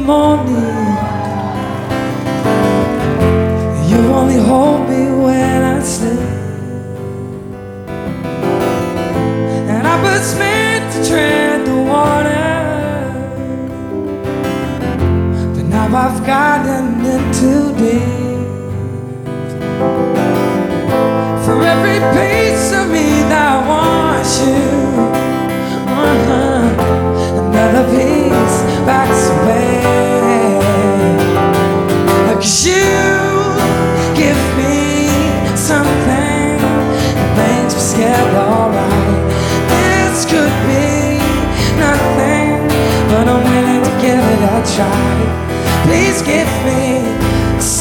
morning. You only hold me when I sleep, and I was meant to tread the water, but now I've gotten in too deep. For every piece of me that wants you, another piece backs away. 'Cause you give me something that makes me scared, alright. This could be nothing, but I'm willing to give it a try. Please give me